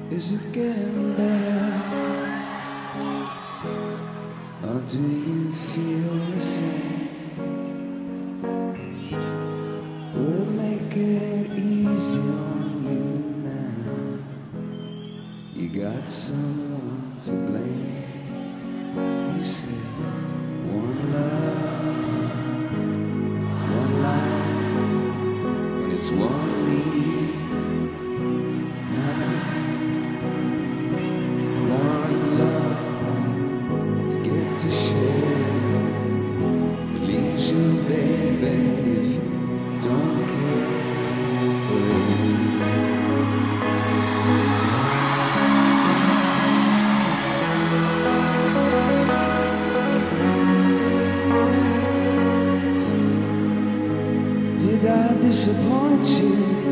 Is it getting better? Or do you feel the same? We'll make it easy on you now. You got someone to blame. You say one love, one life, when it's one need. Now, one love you get to share. Leaves you, baby, if you don't care for you. Did I disappoint you?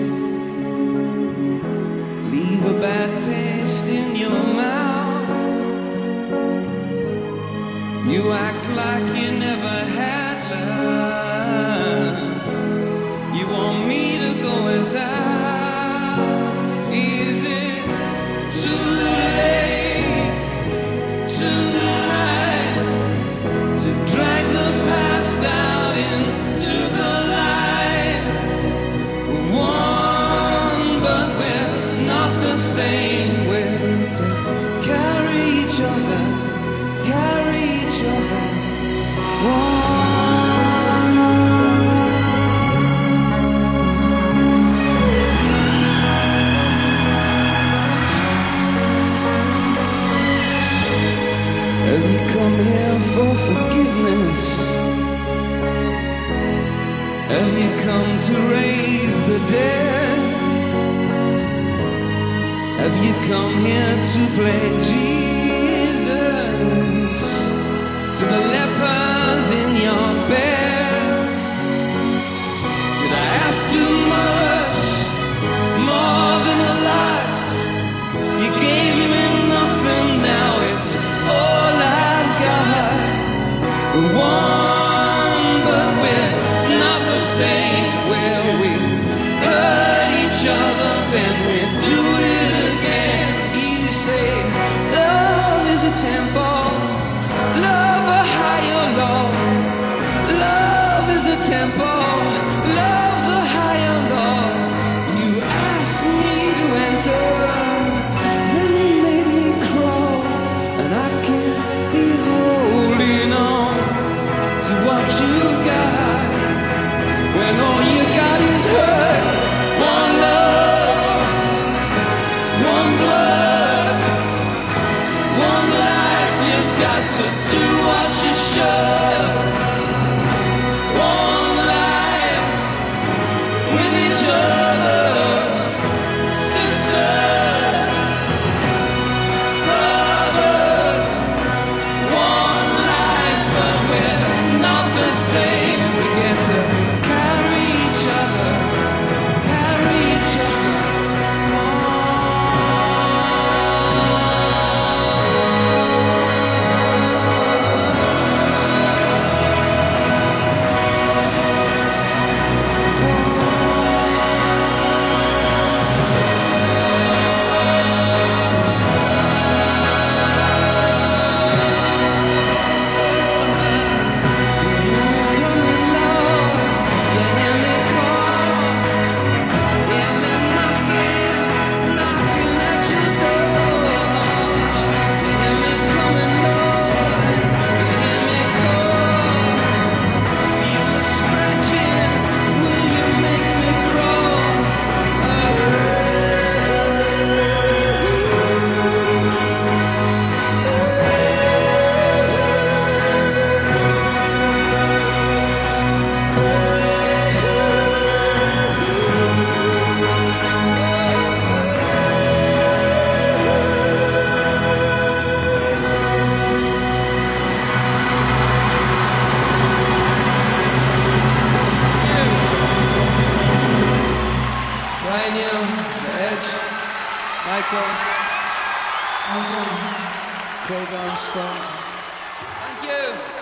Leave a bad taste in your mouth. You act like you never had love. You want me to go without. Is it too late tonight to drag the past out into the light? One, but we're not the same. We're to carry each other, carry each other. Have you come here for forgiveness? Have you come to raise the dead? Have you come here to play Jesus to the lepers in your bed? Did I ask too much, more than a lot? You gave me nothing, now it's all I've got. We're one, but we're not the same. Well, we hurt each other, then we do it again. You say love is a tempo, love a higher law. Love is a tempo, love the higher law. You asked me to enter, then you made me crawl, and I can't be holding on to what you got when all you got is hurt. One love, one blood, one life. You've got to do what you should. One life with each other, sisters, brothers. One life, but we're not the same. We get to carry each other, carry each other. Michael, Craig Armstrong. Thank you.